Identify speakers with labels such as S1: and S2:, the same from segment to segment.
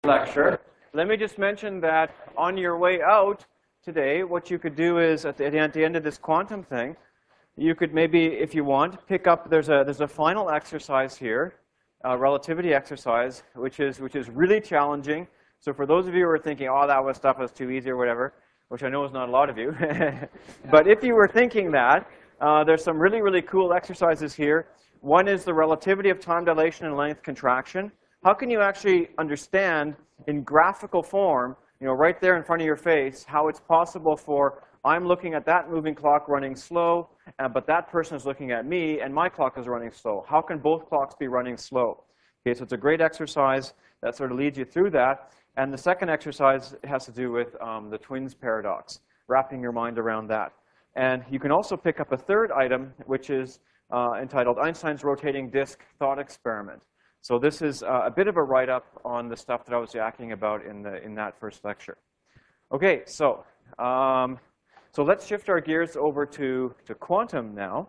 S1: lecture. Let me just mention that on your way out today, what you could do is at the end of this quantum thing, you could maybe, if you want, pick up. There's a final exercise here, a relativity exercise, which is really challenging. So for those of you who are thinking, oh, that stuff was too easy or whatever, which I know is not a lot of you, but if you were thinking that, there's some really cool exercises here. One is the relativity of time dilation and length contraction. How can you actually understand in graphical form, right there in front of your face, how it's possible for I'm looking at that moving clock running slow, but that person is looking at me, and my clock is running slow. How can both clocks be running slow? Okay, so it's a great exercise that sort of leads you through that. And the second exercise has to do with the twins paradox, wrapping your mind around that. And you can also pick up a third item, which is entitled Einstein's Rotating Disk Thought Experiment. So this is a bit of a write-up on the stuff that I was yakking about in that first lecture. Okay, so let's shift our gears over to quantum now.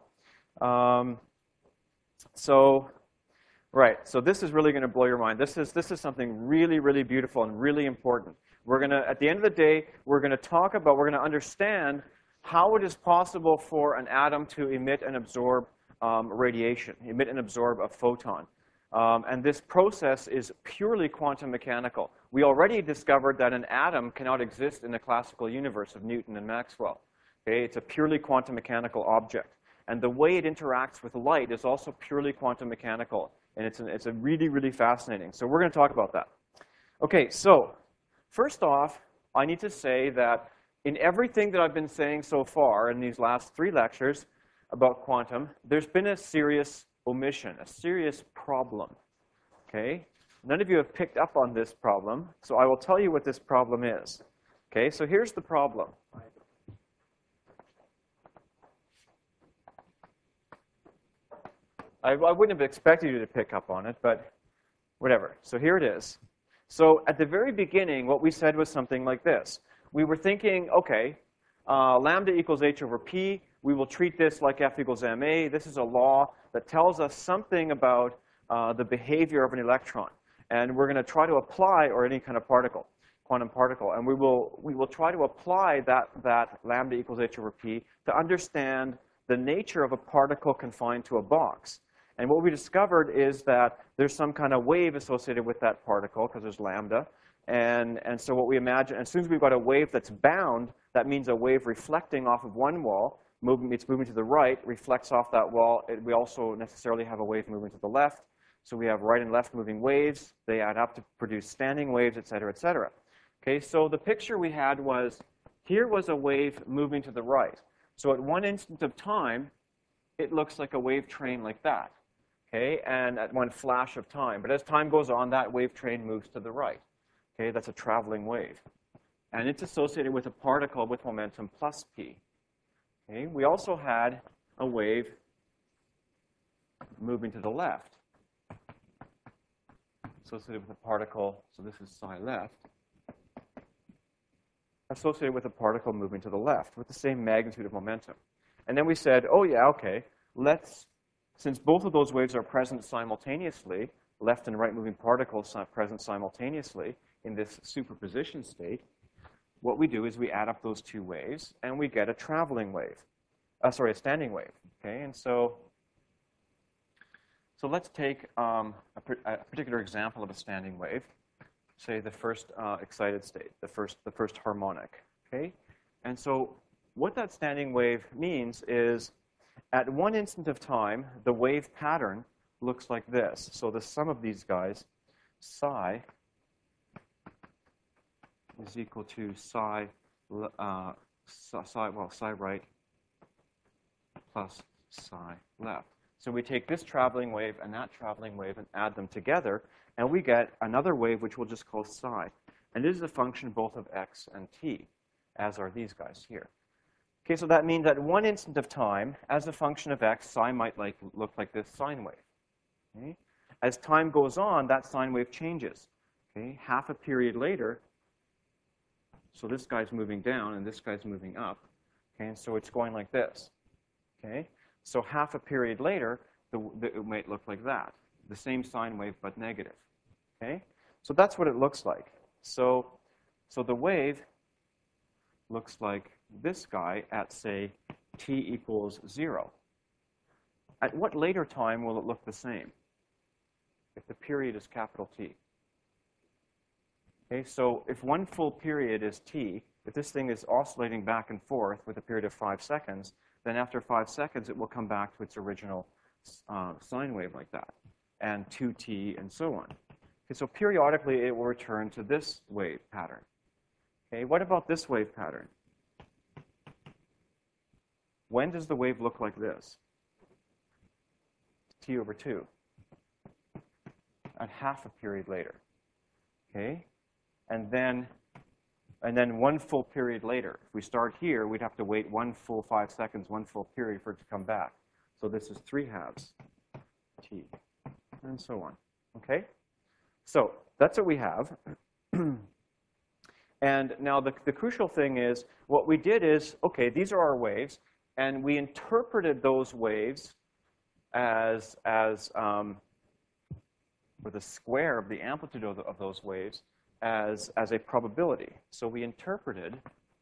S1: So this is really going to blow your mind. This is something really beautiful and really important. We're going to, at the end of the day, we're going to understand how it is possible for an atom to emit and absorb radiation, emit and absorb a photon. And this process is purely quantum mechanical. We already discovered that an atom cannot exist in the classical universe of Newton and Maxwell. Okay? It's a purely quantum mechanical object. And the way it interacts with light is also purely quantum mechanical. And it's a really fascinating. So we're going to talk about that. Okay, so first off, I need to say that in everything that I've been saying so far in these last 3 lectures about quantum, there's been a serious omission, a serious problem. Okay? None of you have picked up on this problem, so I will tell you what this problem is. Okay, so here's the problem. I wouldn't have expected you to pick up on it, but whatever. So here it is. So at the very beginning, what we said was something like this. We were thinking, okay, lambda equals h over p. We will treat this like F equals ma. This is a law that tells us something about the behavior of an electron. And we're going to try to apply, or any kind of particle, quantum particle. And we will try to apply that lambda equals h over p to understand the nature of a particle confined to a box. And what we discovered is that there's some kind of wave associated with that particle, because there's lambda. And so what we imagine, as soon as we've got a wave that's bound, that means a wave reflecting off of one wall. It's moving to the right, reflects off that wall. We also necessarily have a wave moving to the left. So we have right and left moving waves. They add up to produce standing waves, et cetera, et cetera. Okay, so the picture we had was, here was a wave moving to the right. So at one instant of time, it looks like a wave train like that. Okay, and at one flash of time. But as time goes on, that wave train moves to the right. Okay, that's a traveling wave. And it's associated with a particle with momentum plus p. Okay, we also had a wave moving to the left, associated with a particle, so this is psi left, associated with a particle moving to the left with the same magnitude of momentum. And then we said, oh yeah, okay, since both of those waves are present simultaneously, left and right moving particles are present simultaneously in this superposition state, what we do is we add up those 2 waves, and we get a traveling wave. A standing wave. Okay, and so let's take a particular example of a standing wave. Say the first excited state, the first harmonic. Okay, and so what that standing wave means is, at one instant of time, the wave pattern looks like this. So the sum of these guys, psi, is equal to psi right plus psi left. So we take this traveling wave and that traveling wave and add them together, and we get another wave which we'll just call psi. And this is a function both of x and t, as are these guys here. Okay, so that means at one instant of time, as a function of x, psi might look like this sine wave. Okay? As time goes on, that sine wave changes. Okay? Half a period later, so this guy's moving down and this guy's moving up. Okay? And so it's going like this. Okay? So half a period later, it might look like that. The same sine wave, but negative. Okay? So that's what it looks like. So the wave looks like this guy at, say, t equals 0. At what later time will it look the same if the period is capital T? Okay, so if one full period is t, if this thing is oscillating back and forth with a period of 5 seconds, then after 5 seconds, it will come back to its original sine wave like that, and 2t, and so on. Okay, so periodically, it will return to this wave pattern. Okay, what about this wave pattern? When does the wave look like this? T over 2. At half a period later. Okay? And then one full period later. If we start here, we'd have to wait one full 5 seconds, one full period for it to come back. So this is 3/2 t, and so on. Okay? So that's what we have. And now the crucial thing is, what we did is, okay, these are our waves, and we interpreted those waves as or the square of the amplitude of those waves as a probability. So we interpreted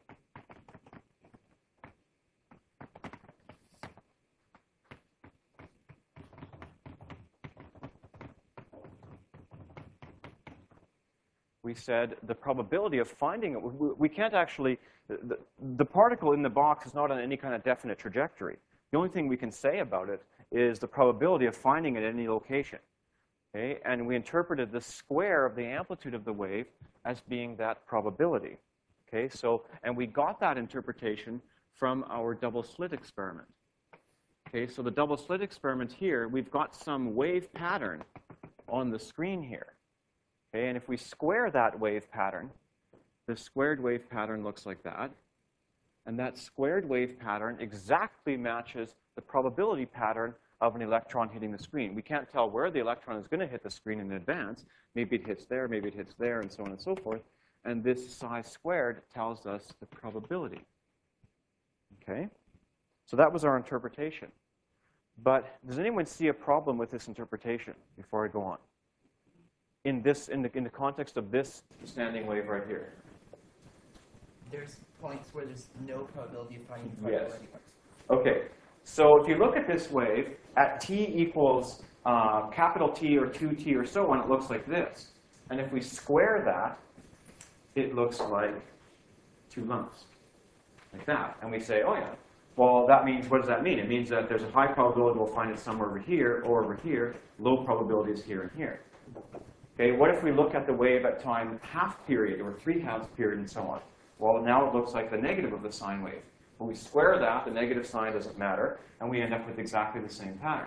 S1: we said the probability of finding it, we can't actually, the particle in the box is not on any kind of definite trajectory. The only thing we can say about it is the probability of finding it at any location. Okay? And we interpreted the square of the amplitude of the wave as being that probability. Okay? So, and we got that interpretation from our double slit experiment. Okay? So the double slit experiment here, we've got some wave pattern on the screen here. Okay? And if we square that wave pattern, the squared wave pattern looks like that. And that squared wave pattern exactly matches the probability pattern of an electron hitting the screen. We can't tell where the electron is going to hit the screen in advance. Maybe it hits there, maybe it hits there, and so on and so forth. And this psi squared tells us the probability. Okay? So that was our interpretation. But does anyone see a problem with this interpretation before I go on? In the context of this standing wave right here.
S2: There's points where there's no probability of finding the probability.
S1: Yes. Okay. So if you look at this wave, at t equals capital T or 2t or so on, it looks like this. And if we square that, it looks like 2 lumps, like that. And we say, oh yeah, well, that means, what does that mean? It means that there's a high probability we'll find it somewhere over here or over here. Low probability is here and here. Okay, what if we look at the wave at time half period or 3/2 period and so on? Well, now it looks like the negative of the sine wave. When we square that, the negative sign doesn't matter, and we end up with exactly the same pattern.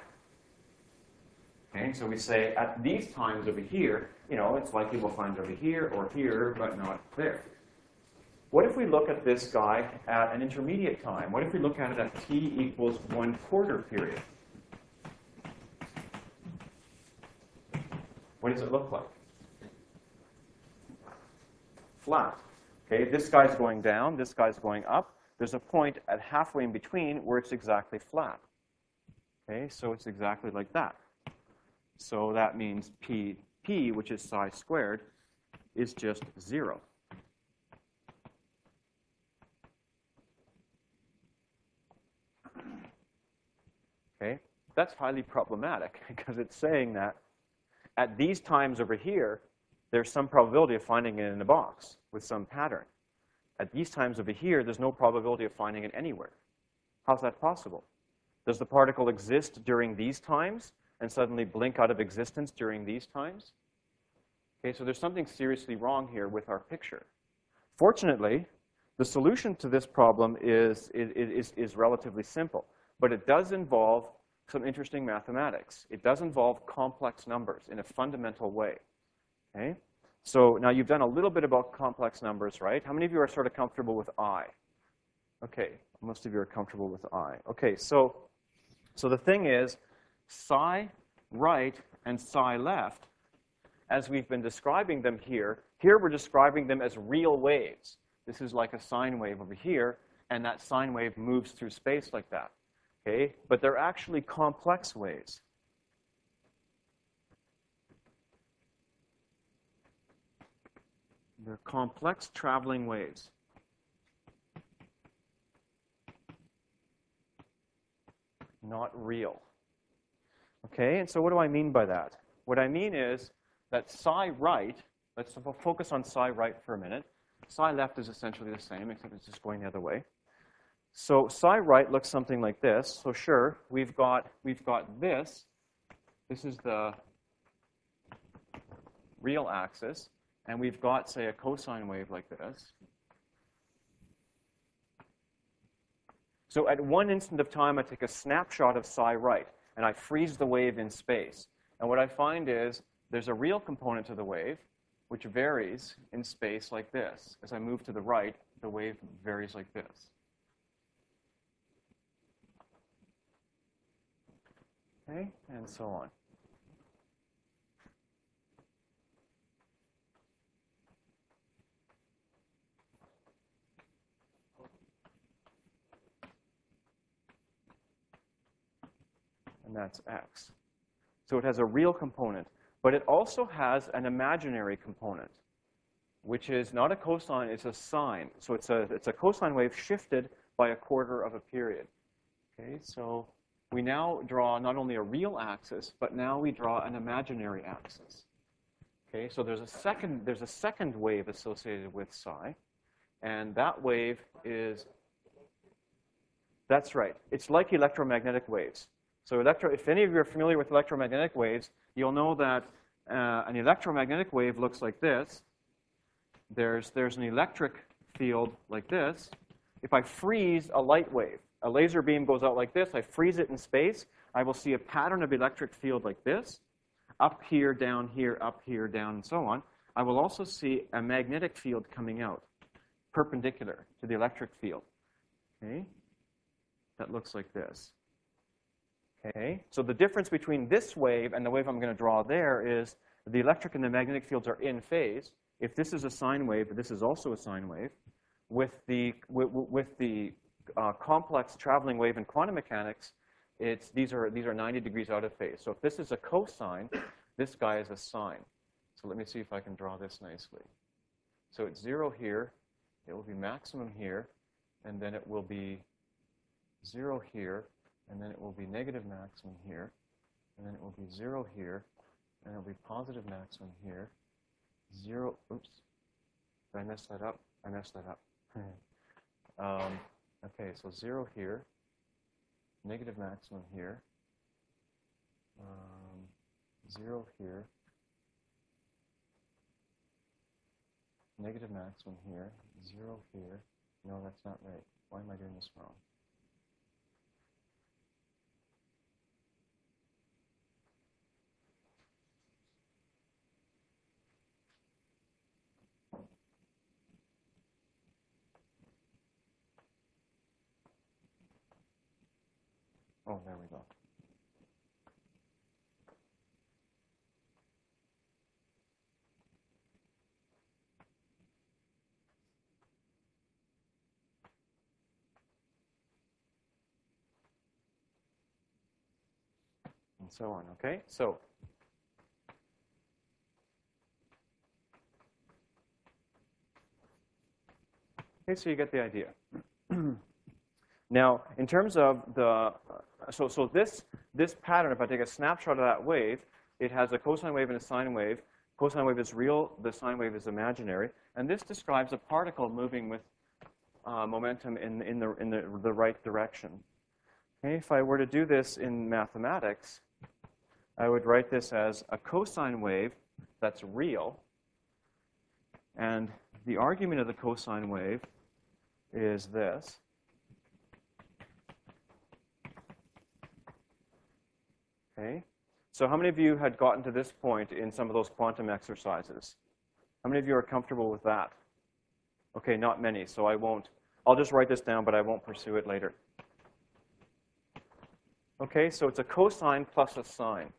S1: Okay, so we say at these times over here, you know, it's likely we'll find it over here or here, but not there. What if we look at this guy at an intermediate time? What if we look at it at t equals 1/4 period? What does it look like? Flat. Okay, this guy's going down, this guy's going up. There's a point at halfway in between where it's exactly flat. Okay, so it's exactly like that. So that means p, which is psi squared, is just 0. Okay, that's highly problematic because it's saying that at these times over here, there's some probability of finding it in a box with some pattern. At these times over here, there's no probability of finding it anywhere. How's that possible? Does the particle exist during these times and suddenly blink out of existence during these times? Okay, so there's something seriously wrong here with our picture. Fortunately, the solution to this problem is relatively simple, but it does involve some interesting mathematics. It does involve complex numbers in a fundamental way. Okay? So now you've done a little bit about complex numbers, right? How many of you are sort of comfortable with I? Okay, most of you are comfortable with I. Okay, so the thing is, psi right and psi left, as we've been describing them here we're describing them as real waves. This is like a sine wave over here, and that sine wave moves through space like that. Okay? But they're actually complex waves. They're complex traveling waves. Not real. Okay, and so what do I mean by that? What I mean is that psi right, let's focus on psi right for a minute. Psi left is essentially the same, except it's just going the other way. So psi right looks something like this. So sure, we've got this. This is the real axis, and we've got, say, a cosine wave like this. So at one instant of time, I take a snapshot of psi right, and I freeze the wave in space. And what I find is there's a real component to the wave, which varies in space like this. As I move to the right, the wave varies like this. Okay, and so on. And that's x. So it has a real component, but it also has an imaginary component, which is not a cosine, it's a sine. So it's a cosine wave shifted by a quarter of a period. Okay, so we now draw not only a real axis, but now we draw an imaginary axis. Okay, so there's a second wave associated with psi, and that wave is, that's right, it's like electromagnetic waves. So if any of you are familiar with electromagnetic waves, you'll know that an electromagnetic wave looks like this. There's an electric field like this. If I freeze a light wave, a laser beam goes out like this, I freeze it in space, I will see a pattern of electric field like this, up here, down, and so on. I will also see a magnetic field coming out, perpendicular to the electric field. Okay? That looks like this. Okay? So the difference between this wave and the wave I'm going to draw there is the electric and the magnetic fields are in phase. If this is a sine wave, this is also a sine wave. With the complex traveling wave in quantum mechanics, these are 90 degrees out of phase. So if this is a cosine, this guy is a sine. So let me see if I can draw this nicely. So it's 0 here, it will be maximum here, and then it will be 0 here, and then it will be negative maximum here, and then it will be 0 here, and it will be positive maximum here, 0, oops, did I mess that up? I messed that up. Okay, so 0 here, negative maximum here, 0 here, negative maximum here, 0 here. No, that's not right. Why am I doing this wrong? Oh, there we go. And so on, okay? So so you get the idea. Now, in terms of the, so this pattern, if I take a snapshot of that wave, it has a cosine wave and a sine wave. Cosine wave is real, the sine wave is imaginary. And this describes a particle moving with momentum in the right direction. Okay, if I were to do this in mathematics, I would write this as a cosine wave that's real. And the argument of the cosine wave is this. Okay, so how many of you had gotten to this point in some of those quantum exercises? How many of you are comfortable with that? Okay, not many, so I'll just write this down, but I won't pursue it later. Okay, so it's a cosine plus a sine.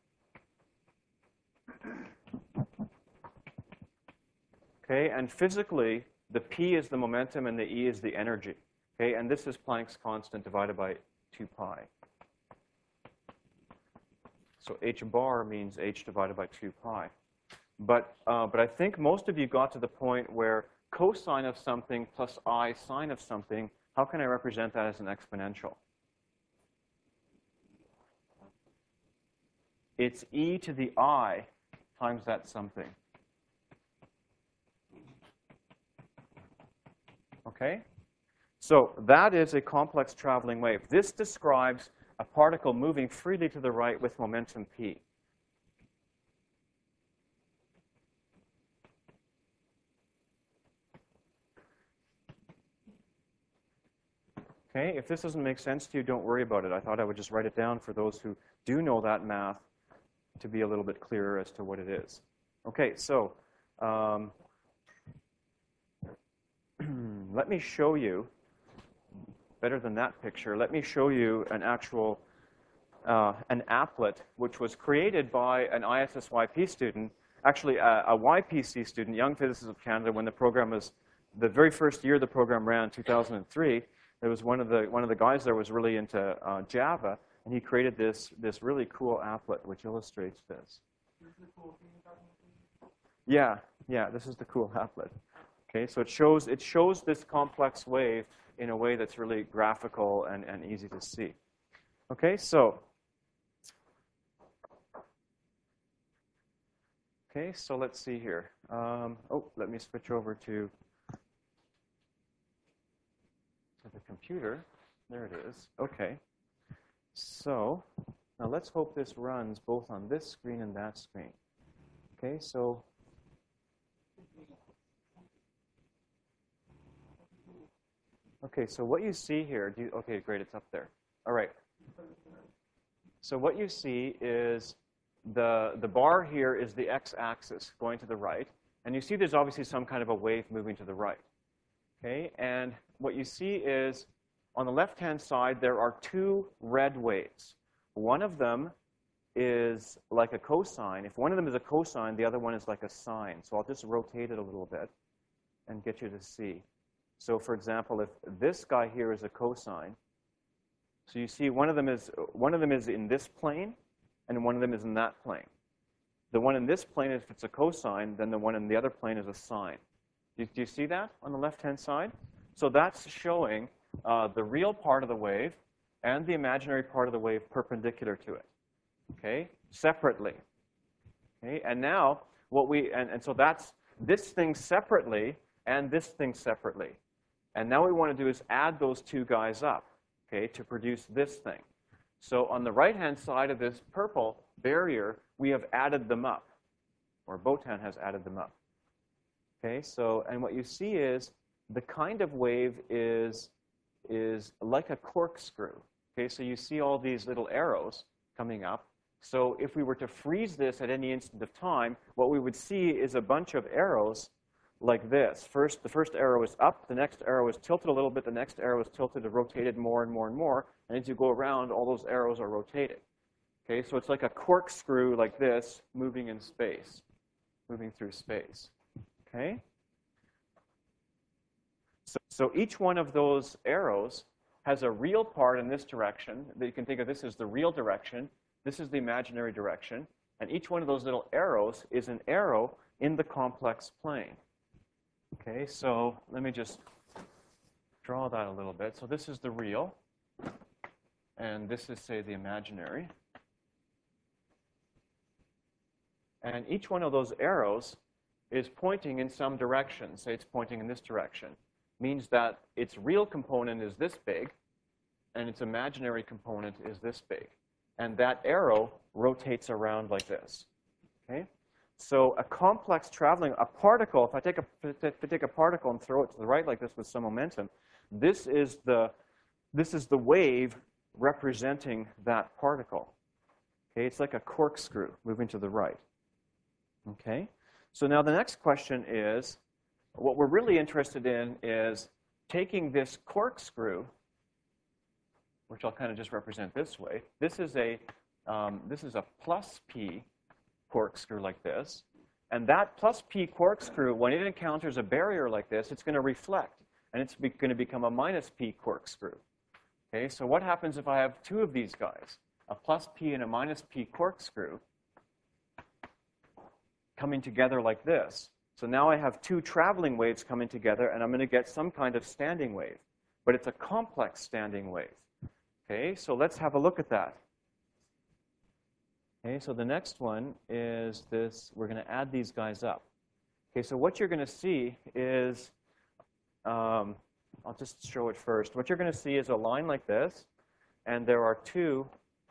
S1: Okay, and physically, the P is the momentum and the E is the energy. Okay, and this is Planck's constant divided by 2 pi. So h bar means h divided by 2 pi. But I think most of you got to the point where cosine of something plus I sine of something, how can I represent that as an exponential? It's e to the I times that something. Okay? So that is a complex traveling wave. This describes a particle moving freely to the right with momentum p. Okay, if this doesn't make sense to you, don't worry about it. I thought I would just write it down for those who do know that math to be a little bit clearer as to what it is. Okay, so let me show you, better than that picture, let me show you an actual, an applet which was created by an ISSYP student, actually a YPC student, Young Physicists of Canada, when the program was, the very first year the program ran, 2003, there was one of the guys there was really into Java, and he created this really cool applet which illustrates this. Yeah, this is the cool applet. Okay, so it shows this complex wave in a way that's really graphical and easy to see. Okay, so let's see here. Let me switch over to the computer. There it is. Okay. So now let's hope this runs both on this screen and that screen. Okay, so what you see here, okay, great, it's up there. All right. So what you see is the bar here is the x-axis going to the right, and you see there's obviously some kind of a wave moving to the right. Okay, and what you see is on the left-hand side there are two red waves. One of them is like a cosine. If one of them is a cosine, the other one is like a sine. So I'll just rotate it a little bit and get you to see. So for example, if this guy here is a cosine, so you see one of them is in this plane, and one of them is in that plane. The one in this plane, if it's a cosine, then the one in the other plane is a sine. Do you see that on the left-hand side? So that's showing the real part of the wave and the imaginary part of the wave perpendicular to it, okay, separately. Okay, and now so that's this thing separately and this thing separately. And now what we want to do is add those two guys up, okay, to produce this thing. So on the right-hand side of this purple barrier, we have added them up, or Botan has added them up. Okay, so, and what you see is the kind of wave is like a corkscrew. Okay, so you see all these little arrows coming up. So if we were to freeze this at any instant of time, what we would see is a bunch of arrows like this. The first arrow is up, the next arrow is tilted a little bit, the next arrow is tilted and rotated more and more and more, and as you go around, all those arrows are rotated. Okay, so it's like a corkscrew like this, moving in space, moving through space. Okay? So each one of those arrows has a real part in this direction. You can think of this as the real direction. This is the imaginary direction. And each one of those little arrows is an arrow in the complex plane. Okay, so let me just draw that a little bit. So this is the real, and this is, say, the imaginary. And each one of those arrows is pointing in some direction. Say it's pointing in this direction. Means that its real component is this big, and its imaginary component is this big. And that arrow rotates around like this. Okay? So a complex traveling, a particle, if I take a particle and throw it to the right like this with some momentum, this is the wave representing that particle. Okay? It's like a corkscrew moving to the right. Okay? So now the next question is, what we're really interested in is taking this corkscrew, which I'll kind of just represent this way. This is a plus p corkscrew like this. And that plus p corkscrew, when it encounters a barrier like this, it's going to reflect. And it's going to become a minus p corkscrew. Okay, so what happens if I have two of these guys? A plus p and a minus p corkscrew. coming together like this. So now I have two traveling waves coming together, and I'm going to get some kind of standing wave. But it's a complex standing wave. Okay, so let's have a look at that. Okay, so the next one is this. We're going to add these guys up. Okay, so what you're going to see is, I'll just show it first. What you're going to see is a line like this, and there are two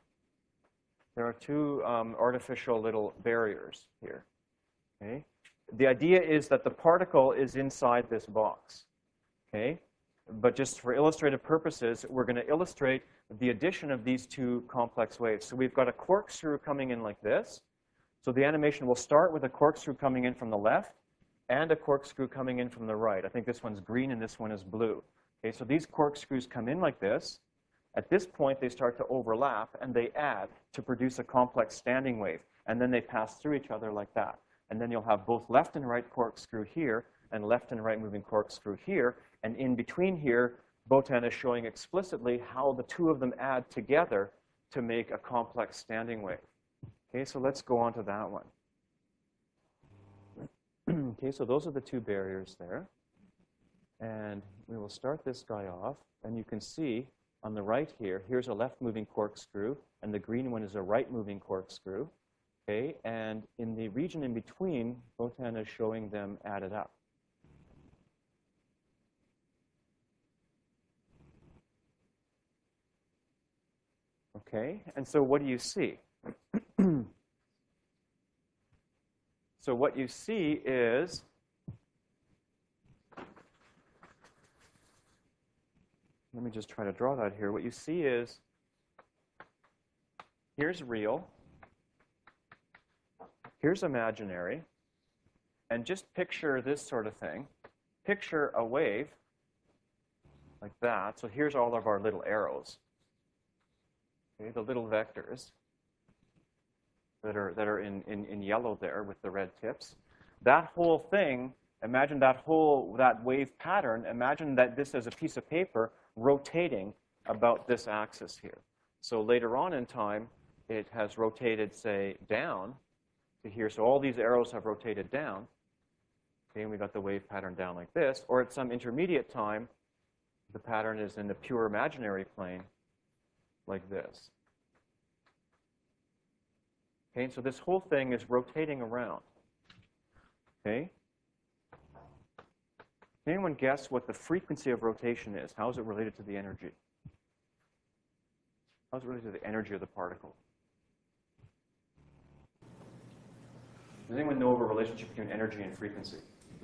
S1: artificial little barriers here. Okay? The idea is that the particle is inside this box. Okay? But just for illustrative purposes, we're going to illustrate the addition of these two complex waves. So we've got a corkscrew coming in like this. So the animation will start with a corkscrew coming in from the left and a corkscrew coming in from the right. I think this one's green and this one is blue. Okay, so these corkscrews come in like this. At this point, they start to overlap, and they add to produce a complex standing wave. And then they pass through each other like that. And then you'll have both left and right corkscrew here and left and right moving corkscrew here. And in between here, Botan is showing explicitly how the two of them add together to make a complex standing wave. Okay, so let's go on to that one. Okay, so those are the two barriers there. And we will start this guy off. And you can see on the right here, here's a left-moving corkscrew, and the green one is a right-moving corkscrew. Okay, and in the region in between, Botan is showing them added up. Okay, and so what do you see? So what you see is let me just try to draw that here. What you see is here's real, here's imaginary, and just picture this sort of thing. Picture a wave like that. So here's all of our little arrows. Okay, the little vectors that are in yellow there with the red tips. That whole thing, imagine that wave pattern, imagine that this is a piece of paper rotating about this axis here. So later on in time, it has rotated, say, down to here. So all these arrows have rotated down. Okay, and we got the wave pattern down like this. Or at some intermediate time, the pattern is in the pure imaginary plane like this. Okay, so this whole thing is rotating around. Okay? Can anyone guess what the frequency of rotation is? How is it related to the energy? How is it related to the energy of the particle? Does anyone know of a relationship between energy and frequency?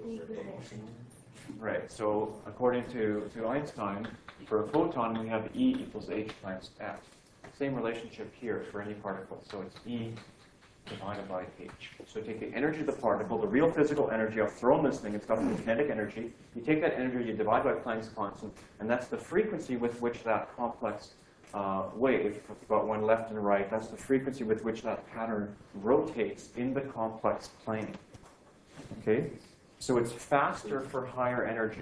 S1: Right, so according to Einstein, for a photon, we have E equals h times f. Same relationship here for any particle. So it's E divided by h. So take the energy of the particle, the real physical energy. I've thrown this thing. It's got some kinetic energy. You take that energy, you divide by Planck's constant, and that's the frequency with which that complex wave, about one left and right, that's the frequency with which that pattern rotates in the complex plane. Okay? So it's faster for higher energy.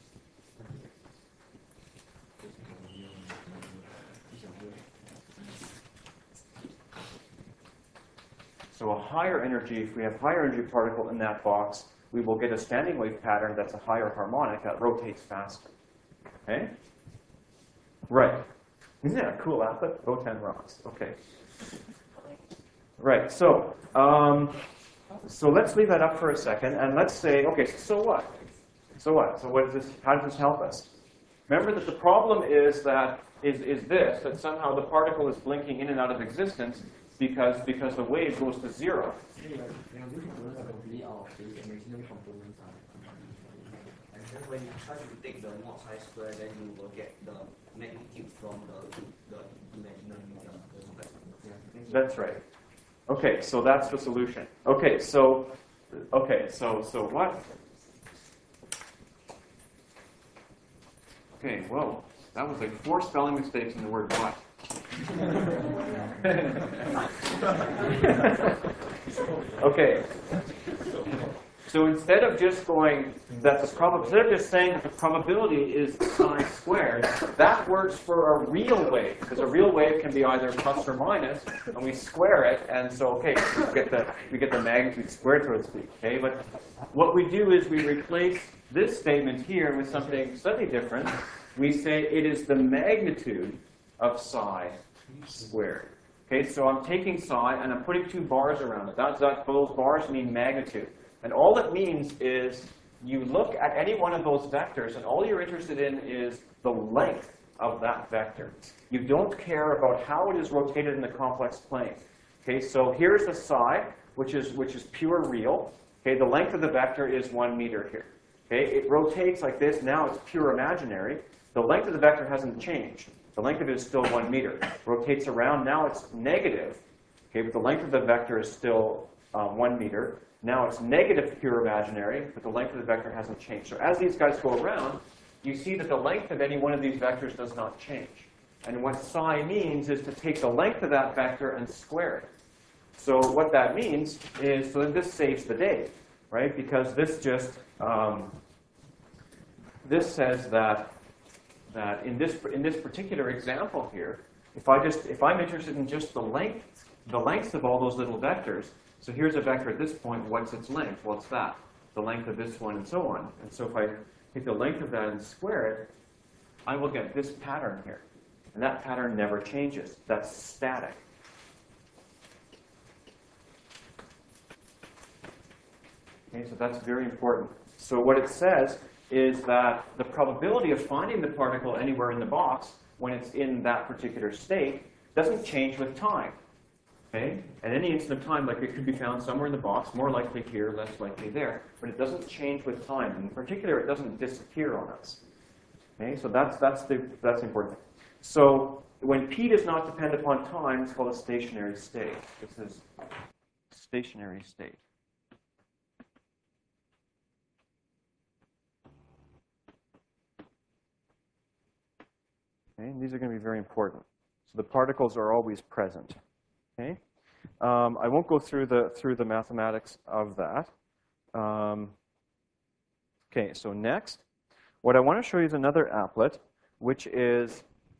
S1: So a higher energy, if we have higher energy particle in that box, we will get a standing wave pattern that's a higher harmonic that rotates faster. Okay? Right. Isn't that a cool output? Botan rocks. Okay. Right. So let's leave that up for a second, and let's say, okay, so what? So what? So what is this? How does this help us? Remember that the problem is that that somehow the particle is blinking in and out of existence because the wave goes to zero.
S3: When you try to take the mod psi square, then you will get the magnitude from the imaginary number.
S1: That's right. Okay, so that's the solution. Okay, so what? Okay, whoa, that was like 4 spelling mistakes in the word what. Okay. So instead of just going that instead of just saying that the probability is psi squared, that works for a real wave, because a real wave can be either plus or minus, and we square it, and so okay, we get the magnitude squared, so to speak. Okay, but what we do is we replace this statement here with something slightly different. We say it is the magnitude of psi squared. Okay, so I'm taking psi and I'm putting two bars around it. Those bars mean magnitude. And all it means is you look at any one of those vectors, and all you're interested in is the length of that vector. You don't care about how it is rotated in the complex plane. Okay, so here's a psi, which is pure real. Okay, the length of the vector is 1 meter here. Okay, it rotates like this. Now it's pure imaginary. The length of the vector hasn't changed. The length of it is still 1 meter. Rotates around. Now it's negative. Okay, but the length of the vector is still 1 meter. Now it's negative pure imaginary, but the length of the vector hasn't changed. So as these guys go around, you see that the length of any one of these vectors does not change. And what psi means is to take the length of that vector and square it. So what that means is, so this saves the day, right? Because this just, this says that in this particular example here, if I'm interested in just the lengths of all those little vectors. So here's a vector at this point. What's its length? Well, it's that, the length of this one, and so on. And so if I take the length of that and square it, I will get this pattern here, and that pattern never changes. That's static. Okay, so that's very important. So what it says is that the probability of finding the particle anywhere in the box when it's in that particular state doesn't change with time. Okay? At any instant of time, like it could be found somewhere in the box, more likely here, less likely there, but it doesn't change with time. In particular, it doesn't disappear on us. Okay? So that's important. So when P does not depend upon time, it's called a stationary state. This is stationary state. Okay, and these are going to be very important. So the particles are always present. Okay, I won't go through the mathematics of that. Okay, so next, what I want to show you is another applet, which is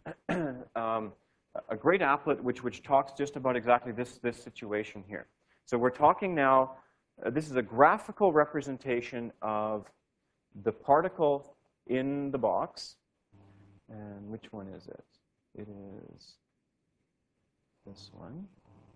S1: a great applet which talks just about exactly this situation here. So we're talking now. This is a graphical representation of the particle in the box. And which one is it? It is this one.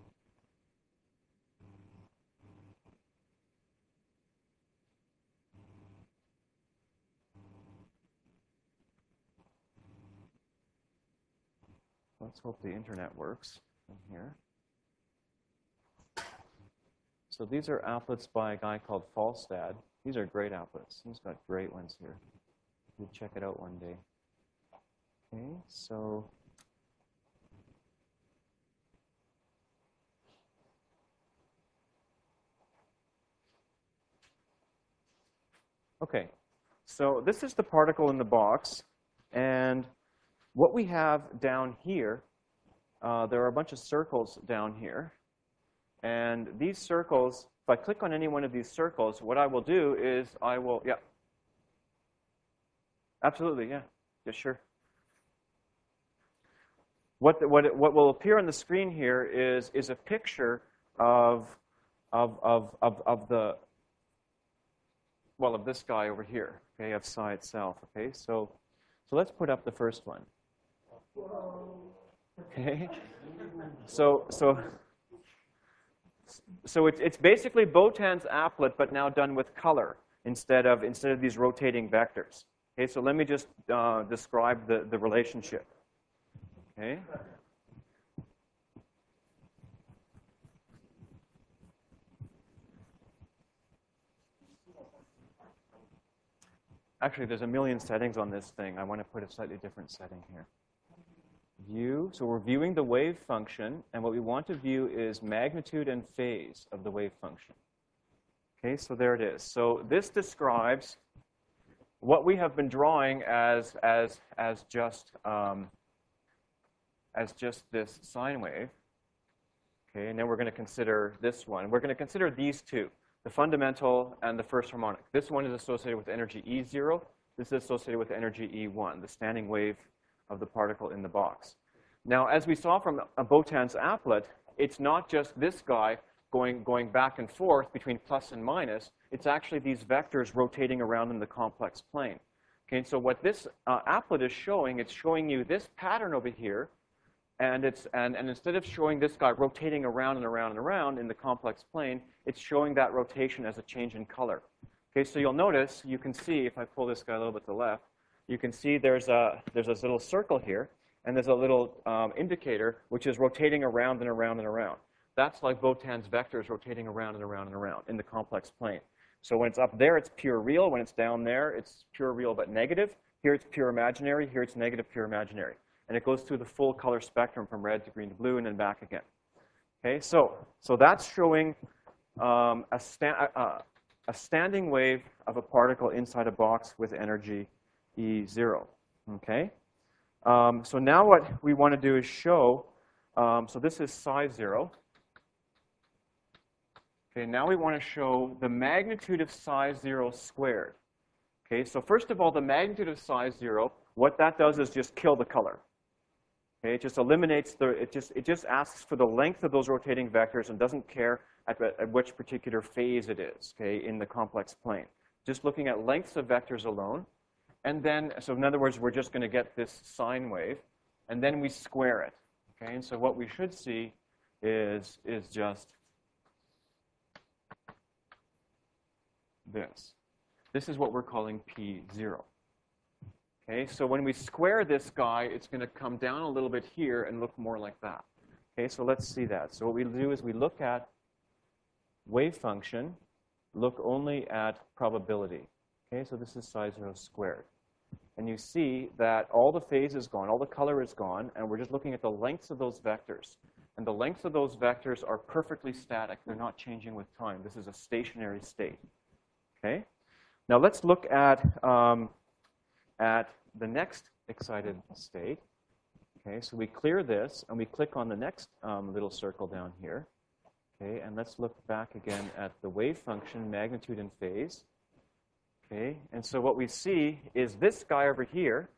S1: Let's hope the internet works in here. So these are applets by a guy called Falstad. These are great applets. He's got great ones here. You check it out one day. Okay, so this is the particle in the box, and what we have down here, there are a bunch of circles down here, and these circles, if I click on any one of these circles, what I will do is yeah. Absolutely, yeah, sure. What will appear on the screen here is a picture of this guy over here, okay, of psi itself, okay? So let's put up the first one. Okay? So it's basically Botan's applet, but now done with color instead of these rotating vectors. Okay, so let me just describe the relationship. Okay. Actually, there's a million settings on this thing. I want to put a slightly different setting here. View. So we're viewing the wave function, and what we want to view is magnitude and phase of the wave function. Okay, so there it is. So this describes what we have been drawing as just this sine wave. Okay, and then we're going to consider this one. We're going to consider these two. the fundamental and the first harmonic. This one is associated with energy E0. This is associated with energy E1, the standing wave of the particle in the box. Now, as we saw from Botan's applet, it's not just this guy going back and forth between plus and minus. It's actually these vectors rotating around in the complex plane. Okay, so what this applet is showing, it's showing you this pattern over here, and instead of showing this guy rotating around and around and around in the complex plane, it's showing that rotation as a change in color. Okay, so you'll notice, you can see, if I pull this guy a little bit to the left, you can see there's this little circle here, and there's a little indicator which is rotating around and around and around. That's like Botan's vectors rotating around and around and around in the complex plane. So when it's up there, it's pure real. When it's down there, it's pure real but negative. Here it's pure imaginary. Here it's negative pure imaginary. And it goes through the full color spectrum from red to green to blue and then back again. Okay, so that's showing a standing wave of a particle inside a box with energy E0. Okay, so now what we want to do is show, so this is psi 0. Okay, now we want to show the magnitude of psi 0 squared. Okay, so first of all, the magnitude of psi 0, what that does is just kill the color. Okay, it just eliminates it just asks for the length of those rotating vectors and doesn't care at which particular phase it is, okay, in the complex plane. Just looking at lengths of vectors alone. And then, so in other words, we're just going to get this sine wave, and then we square it. Okay, and so what we should see is just this. This is what we're calling P0. Okay, so when we square this guy, it's going to come down a little bit here and look more like that. Okay, so let's see that. So what we do is we look at wave function, look only at probability. Okay, so this is psi 0 squared. And you see that all the phase is gone, all the color is gone, and we're just looking at the lengths of those vectors. And the lengths of those vectors are perfectly static. They're not changing with time. This is a stationary state. Okay? Now let's look at the next excited state. Okay, so we clear this, and we click on the next little circle down here. Okay, and let's look back again at the wave function, magnitude and phase. Okay, and so what we see is this guy over here.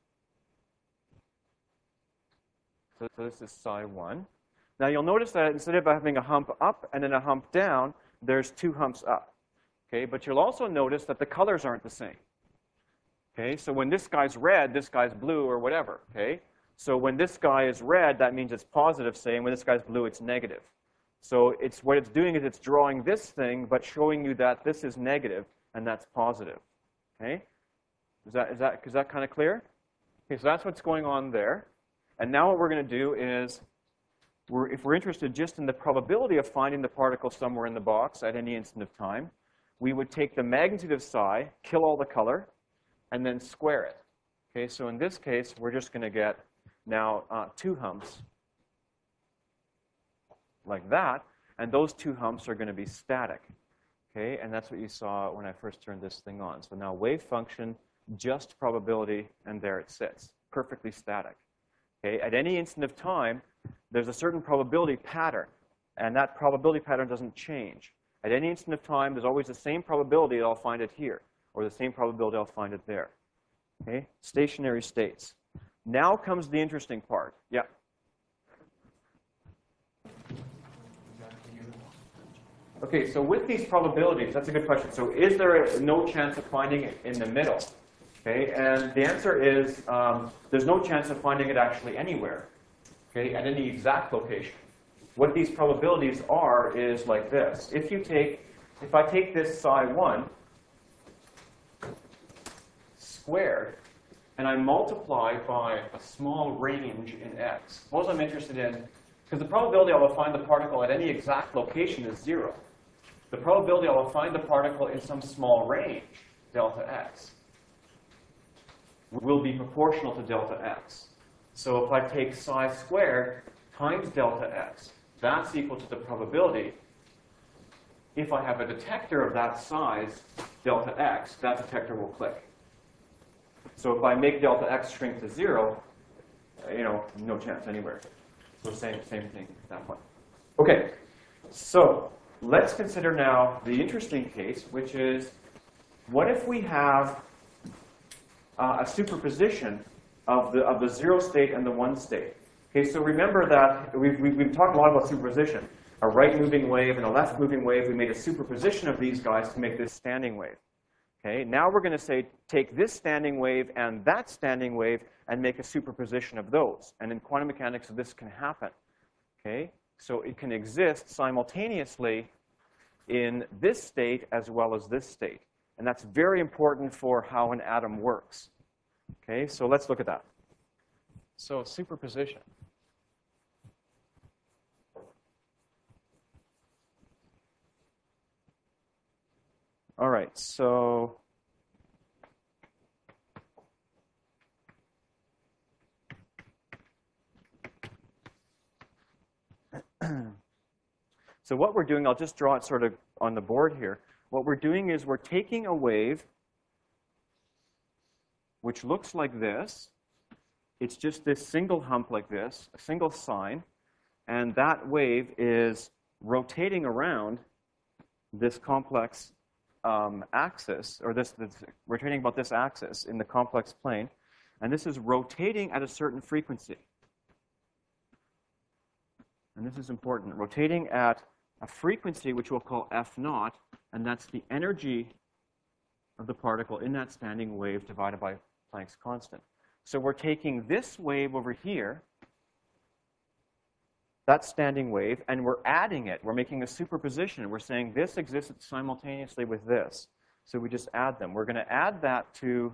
S1: So this is psi 1. Now you'll notice that instead of having a hump up and then a hump down, there's two humps up. Okay, but you'll also notice that the colors aren't the same. Okay, so when this guy's red, this guy's blue or whatever. Okay, so when this guy is red, that means it's positive, say, and when this guy's blue, it's negative. So what it's doing is it's drawing this thing, but showing you that this is negative and that's positive. Okay, is that kind of clear? Okay, so that's what's going on there. And now what we're going to do is, if we're interested just in the probability of finding the particle somewhere in the box at any instant of time, we would take the magnitude of psi, kill all the color, and then square it. Okay, so in this case, we're just going to get now two humps like that, and those two humps are going to be static. Okay, and that's what you saw when I first turned this thing on. So now wave function, just probability, and there it sits, perfectly static. Okay, at any instant of time, there's a certain probability pattern, and that probability pattern doesn't change. At any instant of time, there's always the same probability that I'll find it here, or the same probability I'll find it there. Okay, stationary states. Now comes the interesting part. Yeah. Okay, so with these probabilities, that's a good question. So is there no chance of finding it in the middle? Okay, and the answer is there's no chance of finding it actually anywhere, okay, at any exact location. What these probabilities are is like this. If I take this psi 1 squared, and I multiply by a small range in x, suppose I'm interested in, because the probability I will find the particle at any exact location is 0. The probability I will find the particle in some small range, delta x, will be proportional to delta x. So if I take psi squared times delta x, that's equal to the probability. If I have a detector of that size, delta x, that detector will click. So if I make delta x shrink to 0, no chance anywhere. So same thing at that point. Okay, so let's consider now the interesting case, which is, what if we have a superposition of the 0 state and the 1 state? Okay, so remember that we've talked a lot about superposition. A right-moving wave and a left-moving wave, we made a superposition of these guys to make this standing wave. Okay, now we're going to say, take this standing wave and that standing wave and make a superposition of those. And in quantum mechanics, this can happen. Okay, so it can exist simultaneously in this state as well as this state. And that's very important for how an atom works. Okay, so let's look at that. So superposition. All right, so what we're doing, I'll just draw it sort of on the board here. What we're doing is we're taking a wave which looks like this. It's just this single hump like this, a single sign, and that wave is rotating around this complex axis, or this rotating about this axis in the complex plane, and this is rotating at a certain frequency. And this is important, rotating at a frequency which we'll call f0, and that's the energy of the particle in that standing wave divided by Planck's constant. So we're taking this wave over here, that standing wave, and we're adding it. We're making a superposition. We're saying this exists simultaneously with this. So we just add them. We're going to add that to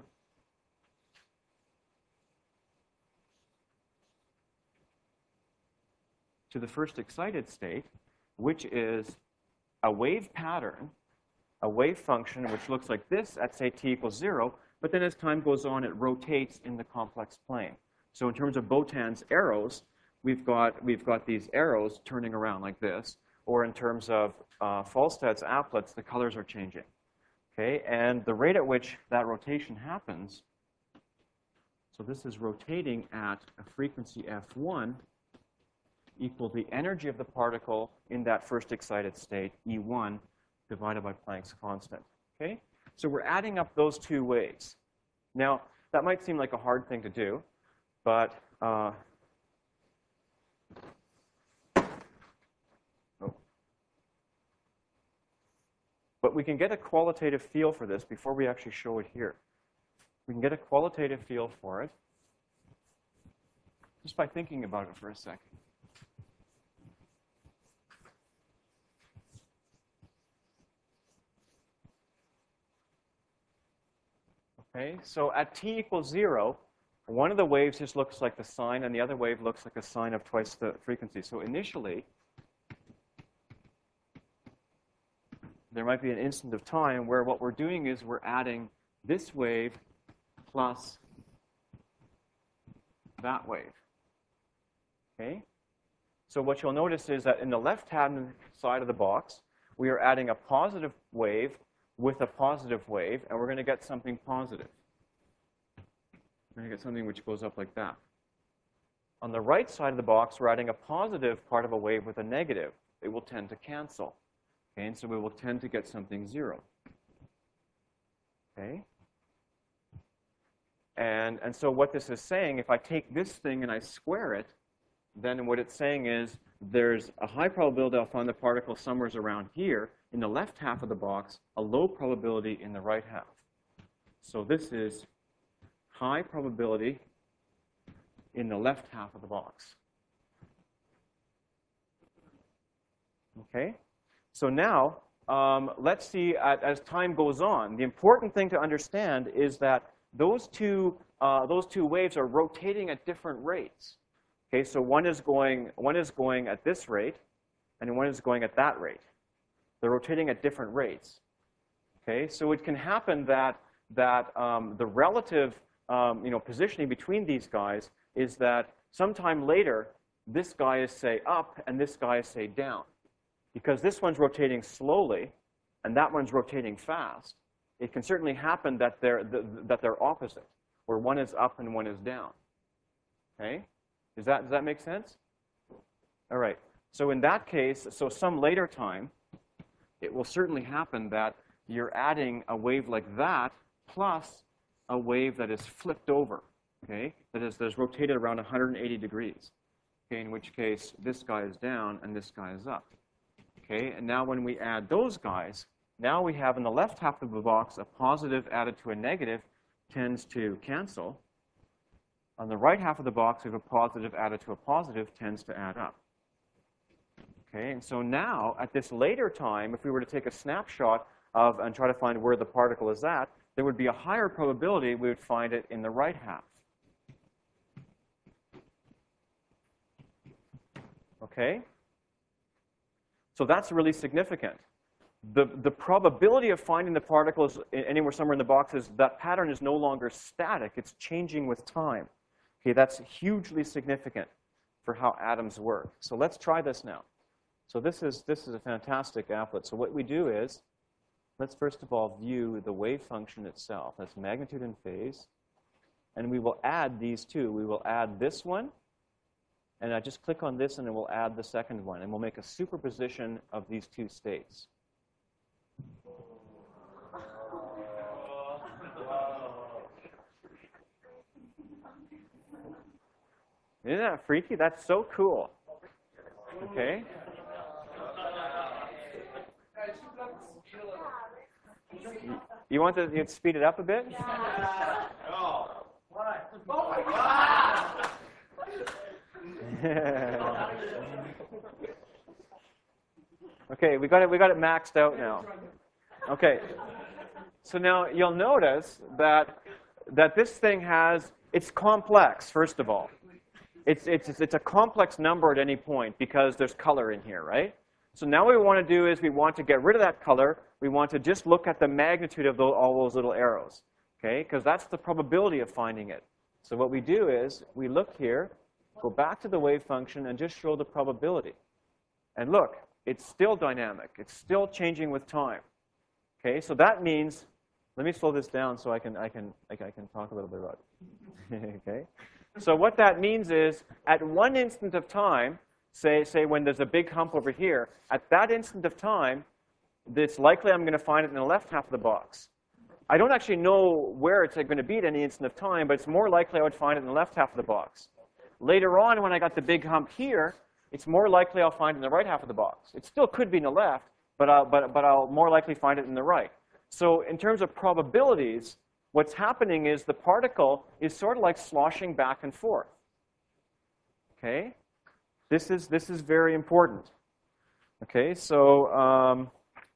S1: the first excited state, which is a wave pattern, a wave function, which looks like this at, say, t equals 0. But then as time goes on, it rotates in the complex plane. So in terms of Botan's arrows, we've got these arrows turning around like this. Or in terms of Falstad's applets, the colors are changing. Okay, and the rate at which that rotation happens, so this is rotating at a frequency f1 equal the energy of the particle in that first excited state, E1, divided by Planck's constant. Okay? So we're adding up those two waves. Now, that might seem like a hard thing to do, but we can get a qualitative feel for this before we actually show it here. We can get a qualitative feel for it just by thinking about it for a second. Okay, so at t equals 0, one of the waves just looks like the sine, and the other wave looks like a sine of twice the frequency. So initially, there might be an instant of time where what we're doing is we're adding this wave plus that wave. Okay? So what you'll notice is that in the left-hand side of the box, we are adding a positive wave with a positive wave, and we're going to get something positive. We're going to get something which goes up like that. On the right side of the box, we're adding a positive part of a wave with a negative. It will tend to cancel. Okay, and so we will tend to get something 0. Okay? And so what this is saying, if I take this thing and I square it, then what it's saying is there's a high probability I'll find the particle somewhere around here in the left half of the box, a low probability in the right half. So this is high probability in the left half of the box. Okay? So now, let's see, as time goes on, the important thing to understand is that those two waves are rotating at different rates. Okay, so one is going at this rate, and one is going at that rate. They're rotating at different rates. Okay, so it can happen that the relative positioning between these guys is that sometime later, this guy is, say, up, and this guy is, say, down. Because this one's rotating slowly, and that one's rotating fast, it can certainly happen that they're opposite, where one is up and one is down. Okay? Does that make sense? All right. So in that case, so some later time, it will certainly happen that you're adding a wave like that plus a wave that is flipped over, okay, that is rotated around 180 degrees, okay, in which case this guy is down and this guy is up, okay, and now when we add those guys, now we have in the left half of the box a positive added to a negative tends to cancel. On the right half of the box, we have a positive added to a positive tends to add up. Okay, and so now, at this later time, if we were to take a snapshot of and try to find where the particle is at, there would be a higher probability we would find it in the right half. Okay? So that's really significant. The probability of finding the particles anywhere somewhere in the box is that pattern is no longer static. It's changing with time. Okay, that's hugely significant for how atoms work. So let's try this now. So this is a fantastic applet. So what we do is, let's first of all view the wave function itself. That's magnitude and phase. And we will add these two. We will add this one. And I just click on this, and then we'll add the second one. And we'll make a superposition of these two states. Isn't that freaky? That's so cool. Okay. You want to speed it up a bit?
S3: Oh, what?
S2: Oh my God!
S1: Okay, we got it maxed out now. Okay. So now you'll notice that this thing it's complex, first of all. It's a complex number at any point because there's color in here, right? So now what we want to do is we want to get rid of that color. We want to just look at the magnitude of all those little arrows, okay? Because that's the probability of finding it. So what we do is we look here, go back to the wave function, and just show the probability. And look, it's still dynamic. It's still changing with time. Okay, so that means, let me slow this down so I can talk a little bit about it. Okay, so what that means is at one instant of time, say when there's a big hump over here, at that instant of time, it's likely I'm going to find it in the left half of the box. I don't actually know where it's going to be at any instant of time, but it's more likely I would find it in the left half of the box. Later on, when I got the big hump here, it's more likely I'll find it in the right half of the box. It still could be in the left, but I'll more likely find it in the right. So in terms of probabilities, what's happening is the particle is sort of like sloshing back and forth. Okay? This is very important. Okay, so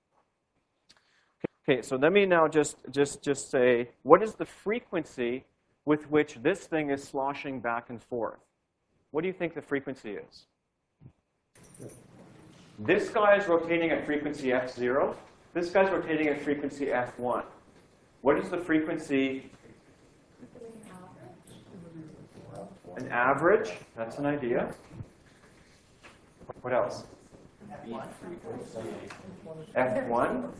S1: so let me now just say, what is the frequency with which this thing is sloshing back and forth? What do you think the frequency is? This guy is rotating at frequency f0. This guy's rotating at frequency f1. What is the frequency? An average. That's an idea. What else? F1.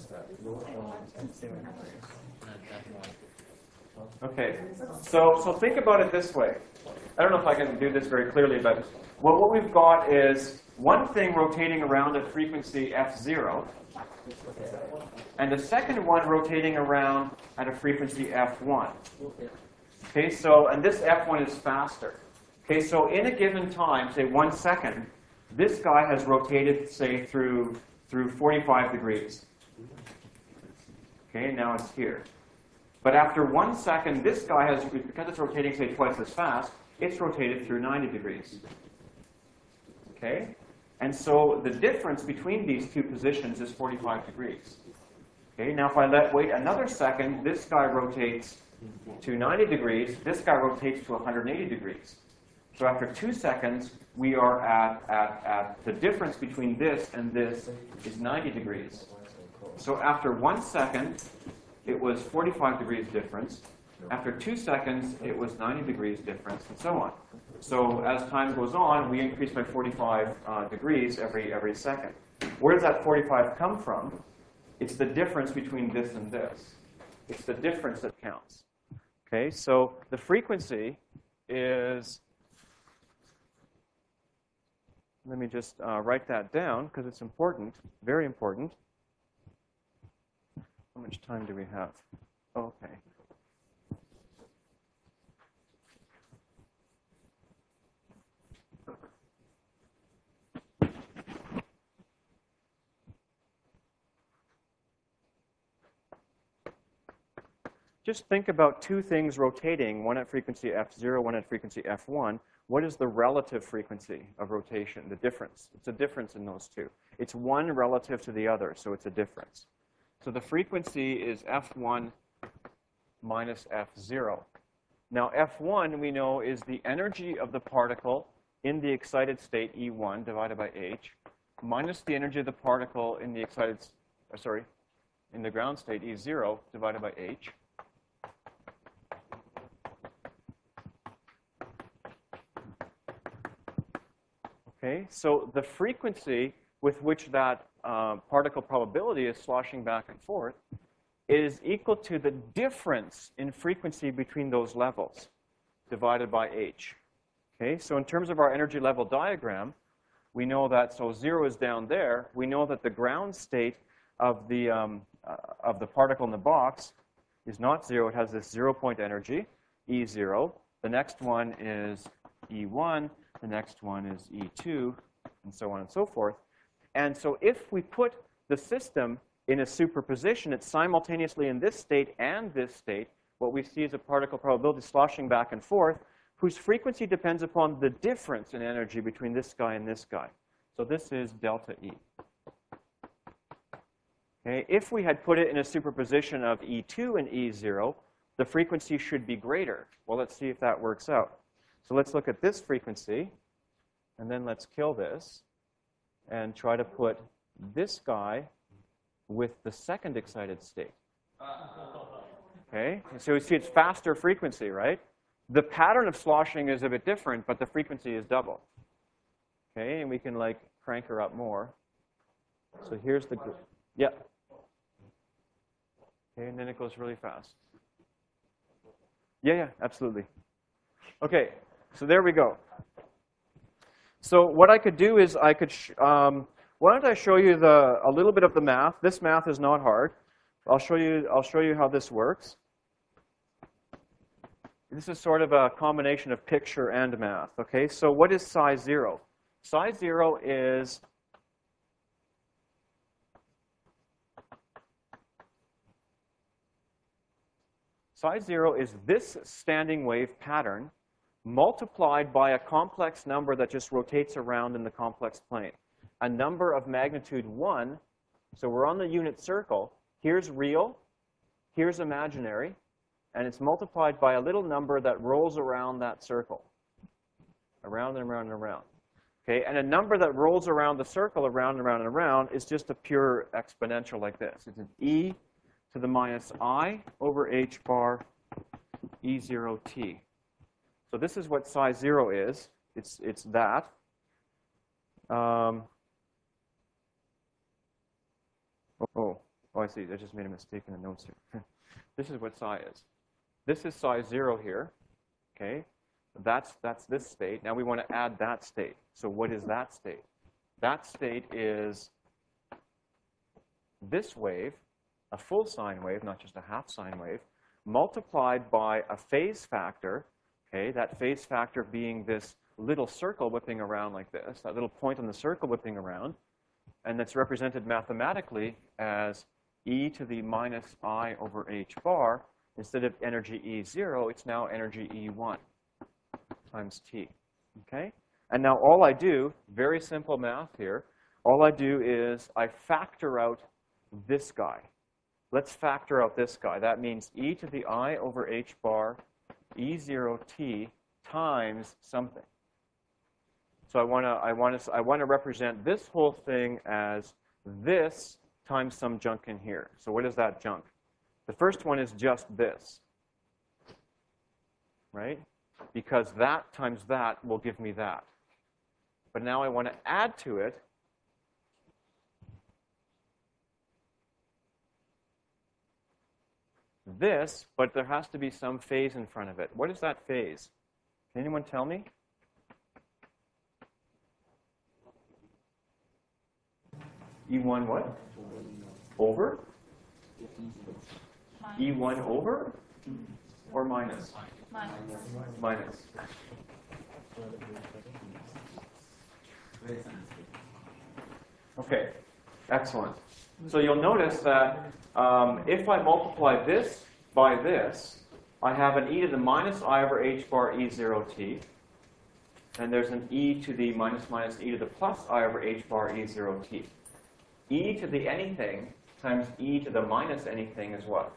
S1: Okay, so think about it this way. I don't know if I can do this very clearly, but what we've got is one thing rotating around at frequency f0, and the second one rotating around at a frequency f1. Okay, so, and this f1 is faster. Okay, so in a given time, say 1 second, this guy has rotated, say, through 45 degrees. Okay, now it's here. But after 1 second, this guy has, because it's rotating, say, twice as fast, it's rotated through 90 degrees. Okay? And so the difference between these two positions is 45 degrees. Okay, now if I wait another second, this guy rotates to 90 degrees, this guy rotates to 180 degrees. So after 2 seconds, we are at the difference between this and this is 90 degrees. So after 1 second, it was 45 degrees difference. After 2 seconds, it was 90 degrees difference, and so on. So as time goes on, we increase by 45 degrees every second. Where does that 45 come from? It's the difference between this and this. It's the difference that counts. Okay, so the frequency is, let me just write that down because it's important, very important. How much time do we have? Oh, okay. Just think about two things rotating, one at frequency f0, one at frequency f1. What is the relative frequency of rotation, the difference? It's a difference in those two. It's one relative to the other, so it's a difference. So the frequency is f1 minus f0. Now, f1, we know, is the energy of the particle in the excited state, E1, divided by h, minus the energy of the particle in the in the ground state, E0, divided by h. Okay, so the frequency with which that particle probability is sloshing back and forth is equal to the difference in frequency between those levels divided by h. Okay, so in terms of our energy level diagram, we know that, so 0 is down there. We know that the ground state of the particle in the box is not 0. It has this 0-point energy, E0. The next one is E1. The next one is E2, and so on and so forth. And so if we put the system in a superposition, it's simultaneously in this state and this state. What we see is a particle probability sloshing back and forth, whose frequency depends upon the difference in energy between this guy and this guy. So this is delta E. Okay, if we had put it in a superposition of E2 and E0, the frequency should be greater. Well, let's see if that works out. So let's look at this frequency, and then let's kill this and try to put this guy with the second excited state. Okay, so you see it's faster frequency, right? The pattern of sloshing is a bit different, but the frequency is double. Okay, and we can like crank her up more. So here's the, yeah. Okay, and then it goes really fast. Yeah, absolutely. Okay, so there we go. So what I could do is I could, why don't I show you a little bit of the math. This math is not hard. I'll show you how this works. This is sort of a combination of picture and math. Okay, so what is psi 0? Psi 0 is this standing wave pattern multiplied by a complex number that just rotates around in the complex plane. A number of magnitude 1. So we're on the unit circle. Here's real. Here's imaginary. And it's multiplied by a little number that rolls around that circle. Around and around and around. Okay, and a number that rolls around the circle, around and around and around, is just a pure exponential like this. It's an e to the minus I over h bar E0t. So this is what psi 0 is. It's that. I see. I just made a mistake in the notes here. This is what psi is. This is psi 0 here. Okay, that's this state. Now we want to add that state. So what is that state? That state is this wave, a full sine wave, not just a half sine wave, multiplied by a phase factor. Okay, that phase factor being this little circle whipping around like this, that little point on the circle whipping around, and that's represented mathematically as e to the minus I over h bar. Instead of energy E0, it's now energy E1 times t. Okay? And now all I do, very simple math here, all I do is I factor out this guy. Let's factor out this guy. That means e to the I over h bar E0t times something. So I want to represent this whole thing as this times some junk in here. So what is that junk? The first one is just this, right? Because that times that will give me that. But now I want to add to it this, but there has to be some phase in front of it. What is that phase? Can anyone tell me? E1 what? Over? E1 over or minus? Minus. Okay, excellent. So you'll notice that if I multiply this by this, I have an e to the minus I over h bar E0t. And there's an e to the minus e to the plus I over h bar E0t. E to the anything times e to the minus anything is what?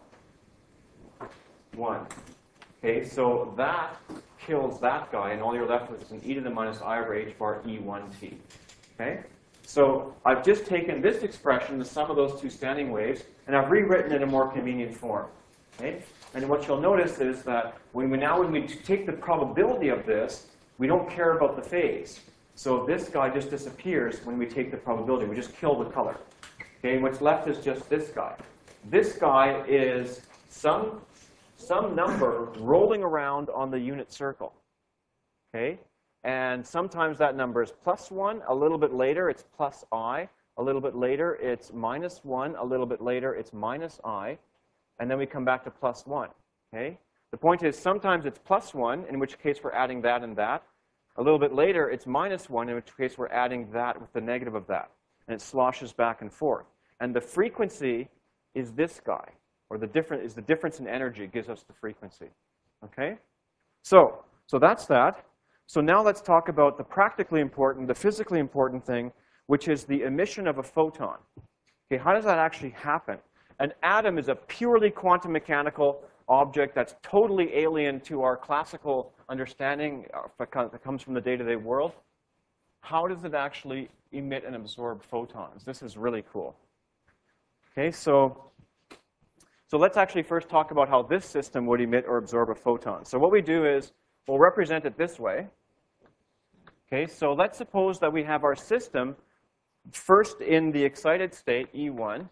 S1: 1. Okay, so that kills that guy, and all you're left with is an e to the minus I over h bar E1t. Okay? So I've just taken this expression, the sum of those two standing waves, and I've rewritten it in a more convenient form. Okay? And what you'll notice is that when we take the probability of this, we don't care about the phase. So this guy just disappears when we take the probability. We just kill the color. Okay? What's left is just this guy. This guy is some number rolling around on the unit circle. Okay? And sometimes that number is +1. A little bit later, it's plus I. A little bit later, it's -1. A little bit later, it's minus I. And then we come back to +1. Okay? The point is sometimes it's +1, in which case we're adding that and that. A little bit later, it's -1, in which case we're adding that with the negative of that. And it sloshes back and forth. And the frequency is this guy, or the difference in energy gives us the frequency. Okay? So that's that. So now let's talk about the practically important, the physically important thing, which is the emission of a photon. Okay, how does that actually happen? An atom is a purely quantum mechanical object that's totally alien to our classical understanding that comes from the day-to-day world. How does it actually emit and absorb photons? This is really cool. Okay, so let's actually first talk about how this system would emit or absorb a photon. So what we do is we'll represent it this way. Okay, so let's suppose that we have our system first in the excited state, E1.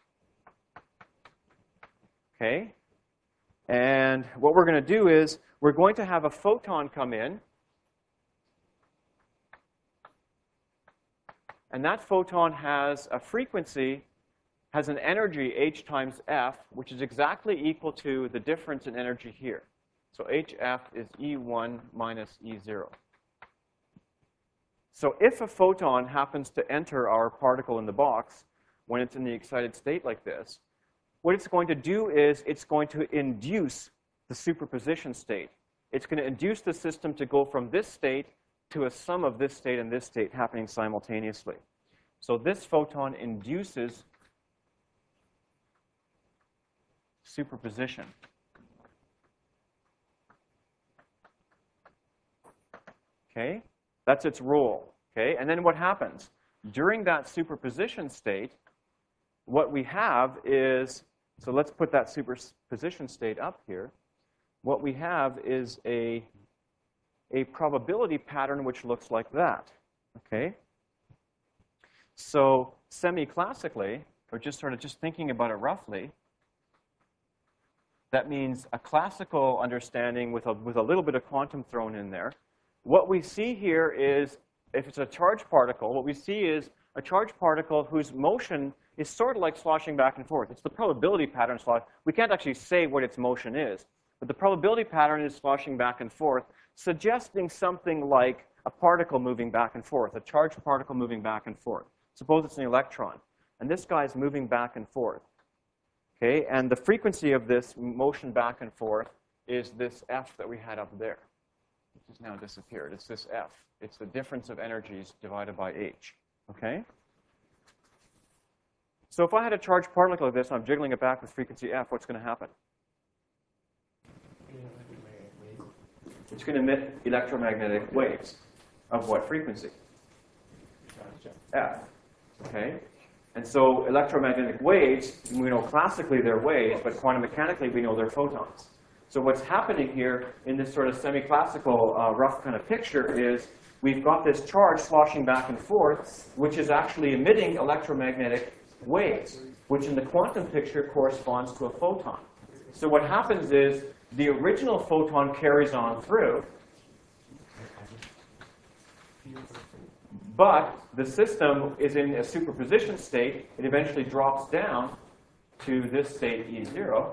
S1: Okay, and what we're going to do is we're going to have a photon come in. And that photon has a frequency, has an energy, h times f, which is exactly equal to the difference in energy here. So hf is E1 minus E0. So if a photon happens to enter our particle in the box when it's in the excited state like this, what it's going to do is it's going to induce the superposition state. It's going to induce the system to go from this state to a sum of this state and this state happening simultaneously. So this photon induces superposition. Okay? That's its role. Okay? And then what happens? During that superposition state, what we have is, so let's put that superposition state up here. What we have is a probability pattern which looks like that. Okay? So semi-classically, or just sort of just thinking about it roughly, that means a classical understanding with a little bit of quantum thrown in there. What we see here is, if it's a charged particle, what we see is a charged particle whose motion is sort of like sloshing back and forth. It's the probability pattern slosh. We can't actually say what its motion is, but the probability pattern is sloshing back and forth, suggesting something like a particle moving back and forth, a charged particle moving back and forth. Suppose it's an electron, and this guy's moving back and forth. Okay, and the frequency of this motion back and forth is this f that we had up there, which has now disappeared. It's this f. It's the difference of energies divided by h. Okay? So if I had a charged particle like this, and I'm jiggling it back with frequency f, what's going to happen? It's going to emit electromagnetic waves. Of what frequency? F. Okay? And so electromagnetic waves, we know classically they're waves, but quantum mechanically we know they're photons. So what's happening here in this sort of semi-classical rough kind of picture is we've got this charge sloshing back and forth, which is actually emitting electromagnetic waves, which in the quantum picture corresponds to a photon. So what happens is the original photon carries on through, but the system is in a superposition state. It eventually drops down, to this state E0.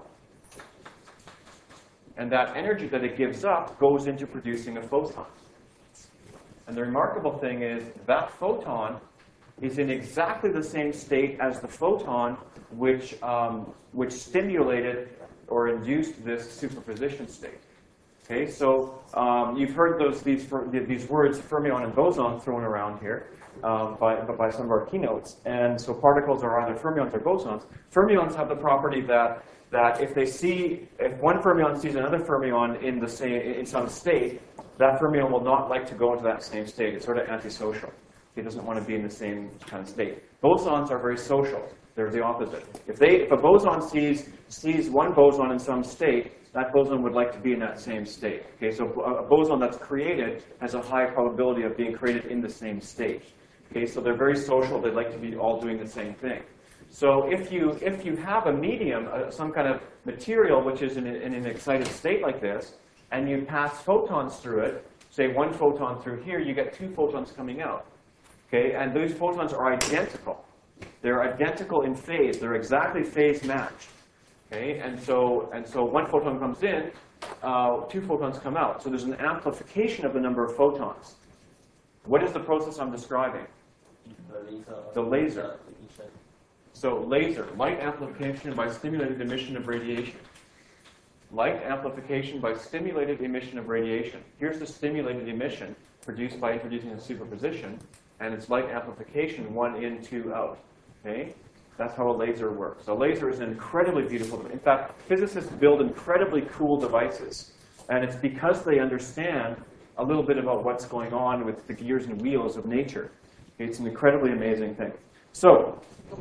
S1: And that energy that it gives up goes into producing a photon. And the remarkable thing is that photon is in exactly the same state as the photon which stimulated or induced this superposition state. Okay, so you've heard these words fermion and boson thrown around here by some of our keynotes. And so particles are either fermions or bosons. Fermions have the property that if one fermion sees another fermion in some state, that fermion will not like to go into that same state. It's sort of antisocial. It doesn't want to be in the same kind of state. Bosons are very social. They're the opposite. If a boson sees one boson in some state, that boson would like to be in that same state. Okay, so a boson that's created has a high probability of being created in the same state. Okay, so they're very social. They like to be all doing the same thing. So if you have a medium, some kind of material which is in an excited state like this, and you pass photons through it, say one photon through here, you get two photons coming out. Okay, and those photons are identical. They're identical in phase. They're exactly phase matched. Okay, and so one photon comes in, two photons come out. So there's an amplification of the number of photons. What is the process I'm describing? The laser. So laser, light amplification by stimulated emission of radiation. Light amplification by stimulated emission of radiation. Here's the stimulated emission produced by introducing a superposition, and it's light amplification, 1 in, 2 out. Okay? That's how a laser works. A laser is an incredibly beautiful. In fact, physicists build incredibly cool devices, and it's because they understand a little bit about what's going on with the gears and wheels of nature. It's an incredibly amazing thing. So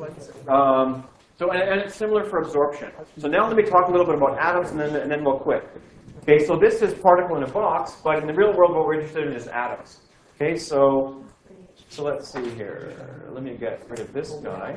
S1: it's similar for absorption. So now let me talk a little bit about atoms, and then we'll quit. Okay, so this is particle in a box, but in the real world, what we're interested in is atoms. Okay, so let's see here. Let me get rid of this guy.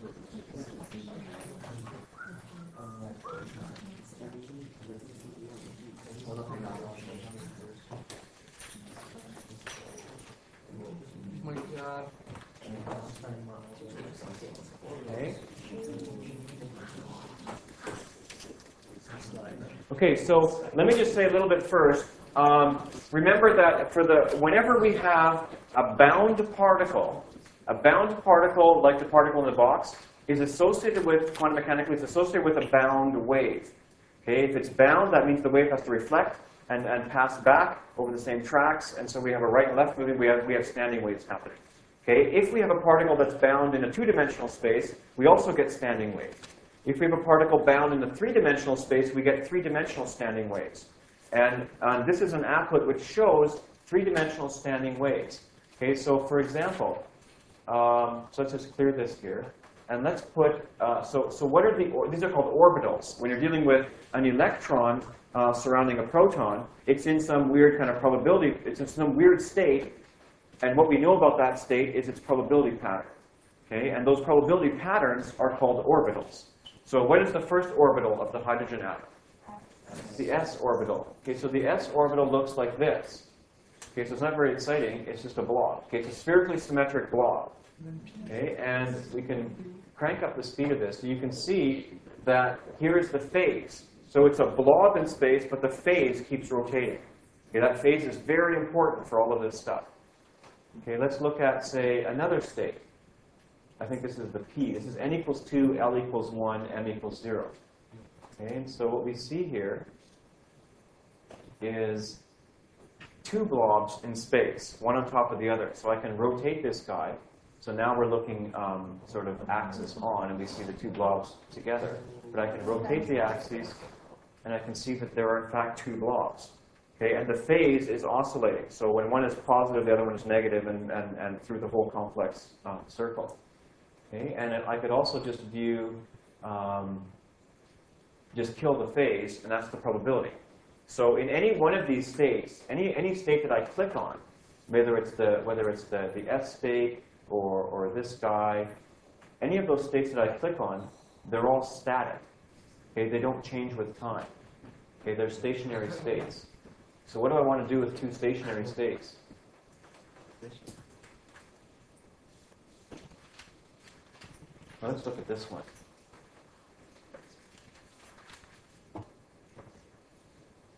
S1: Okay, so let me just say a little bit first. Remember that whenever we have a bound particle like the particle in the box is associated with, quantum mechanically, it's associated with a bound wave. Okay, if it's bound, that means the wave has to reflect and pass back over the same tracks, and so we have a right and left moving, we have standing waves happening. Okay, if we have a particle that's bound in a two-dimensional space, we also get standing waves. If we have a particle bound in the three-dimensional space, we get three-dimensional standing waves. And this is an applet which shows three-dimensional standing waves. Okay, so for example, so let's just clear this here. And let's put, so what are these are called orbitals. When you're dealing with an electron surrounding a proton, it's in some weird kind of probability, it's in some weird state. And what we know about that state is its probability pattern. Okay, and those probability patterns are called orbitals. So what is the first orbital of the hydrogen atom? The s orbital. Okay, so the s orbital looks like this. Okay, so it's not very exciting. It's just a blob. Okay, it's a spherically symmetric blob. Okay, and we can crank up the speed of this. So you can see that here is the phase. So it's a blob in space, but the phase keeps rotating. Okay, that phase is very important for all of this stuff. Okay, let's look at, say, another state. I think this is the P. This is n equals 2, L equals 1, M equals 0. Okay, and so what we see here is two blobs in space, one on top of the other. So I can rotate this guy. So now we're looking sort of axis on, and we see the two blobs together. But I can rotate the axes, and I can see that there are, in fact, two blobs. Okay, and the phase is oscillating. So when one is positive, the other one is negative, and through the whole complex circle. Okay, and I could also just view, just kill the phase, and that's the probability. So in any one of these states, any state that I click on, whether it's the S state or this guy, any of those states that I click on, they're all static. Okay, they don't change with time. Okay, they're stationary states. So what do I want to do with two stationary states? Well, let's look at this one.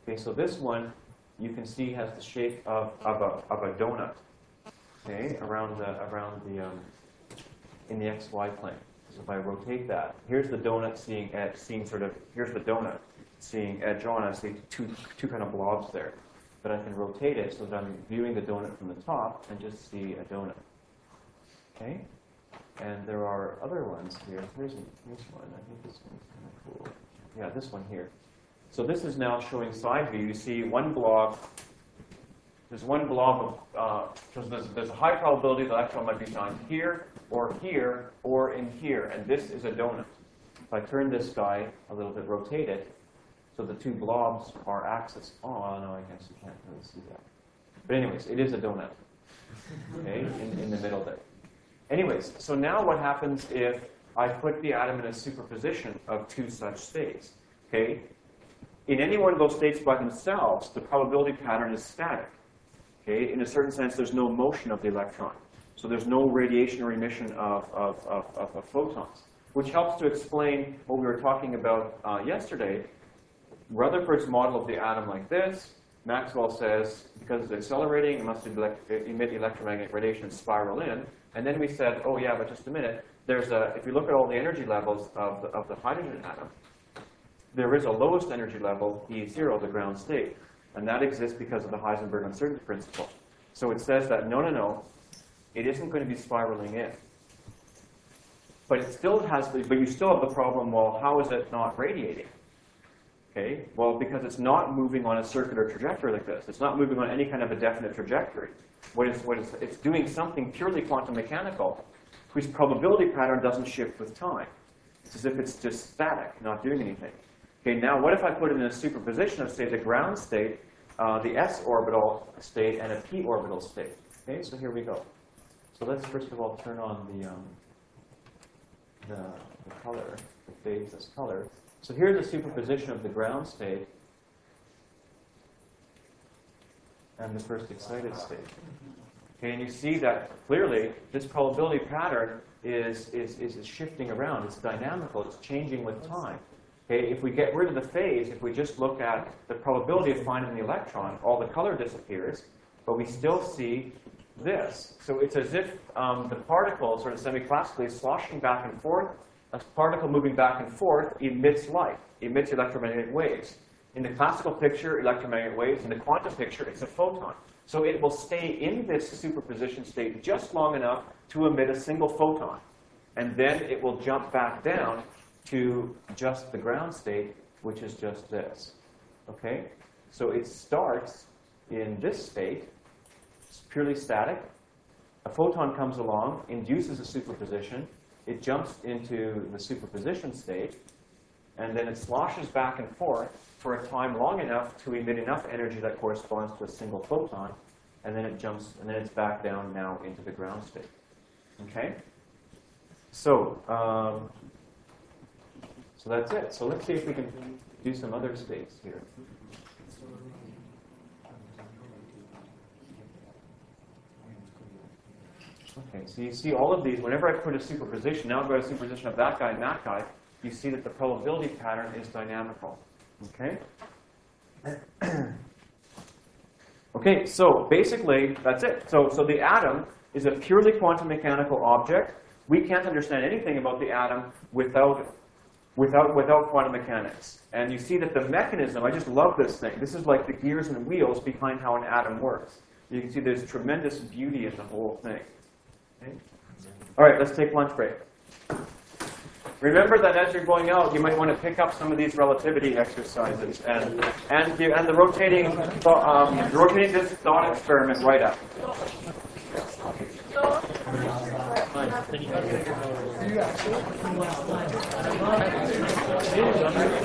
S1: Okay, so this one you can see has the shape of a donut. Okay, around the in the XY plane. So if I rotate that, here's the donut seeing edge, here's the donut seeing edge on. I see two kind of blobs there. But I can rotate it so that I'm viewing the donut from the top and just see a donut. Okay? And there are other ones here. Here's one. I think this one's kind of cool. Yeah, this one here. So this is now showing side view. You see one blob. There's one blob of, there's a high probability the electron might be found here, or in here. And this is a donut. If I turn this guy a little bit, rotate it, so the two blobs are axis. Oh, no, I guess you can't really see that. But anyways, it is a donut, okay, in the middle there. Anyways, so now what happens if I put the atom in a superposition of two such states? Okay, in any one of those states by themselves, the probability pattern is static. Okay, in a certain sense, there's no motion of the electron. So there's no radiation or emission of photons, which helps to explain what we were talking about yesterday. Rutherford's model of the atom like this. Maxwell says, because it's accelerating, it must emit electromagnetic radiation and spiral in. And then we said, oh yeah, but just a minute. If you look at all the energy levels of the hydrogen atom, there is a lowest energy level, E0, the ground state. And that exists because of the Heisenberg uncertainty principle. So it says that, no, it isn't going to be spiraling in. But it still but you still have the problem, well, how is it not radiating? Okay, well, because it's not moving on a circular trajectory like this. It's not moving on any kind of a definite trajectory. It's doing something purely quantum mechanical, whose probability pattern doesn't shift with time. It's as if it's just static, not doing anything. Okay, now what if I put it in a superposition of, say, the ground state, the s orbital state, and a p orbital state? Okay, so here we go. So let's first of all turn on the color, the phase as color. So here's a superposition of the ground state and the first excited state. Okay, and you see that clearly this probability pattern is shifting around. It's dynamical. It's changing with time. Okay, if we get rid of the phase, if we just look at the probability of finding the electron, all the color disappears, but we still see this. So it's as if the particle, sort of semi-classically, is sloshing back and forth. A particle moving back and forth emits light, emits electromagnetic waves. In the classical picture, electromagnetic waves. In the quantum picture, it's a photon. So it will stay in this superposition state just long enough to emit a single photon. And then it will jump back down to just the ground state, which is just this. Okay? So it starts in this state. It's purely static. A photon comes along, induces a superposition. It jumps into the superposition state, and then it sloshes back and forth for a time long enough to emit enough energy that corresponds to a single photon, and then it jumps, and then it's back down now into the ground state. Okay? So, so that's it. So let's see if we can do some other states here. Okay, so you see all of these, whenever I put a superposition, now I've got a superposition of that guy and that guy, you see that the probability pattern is dynamical. Okay? Okay, so basically, that's it. So the atom is a purely quantum mechanical object. We can't understand anything about the atom without quantum mechanics. And you see that the mechanism, I just love this thing. This is like the gears and wheels behind how an atom works. You can see there's tremendous beauty in the whole thing. Okay. All right, let's take lunch break. Remember that as you're going out, you might want to pick up some of these relativity exercises and the rotating this thought experiment right up.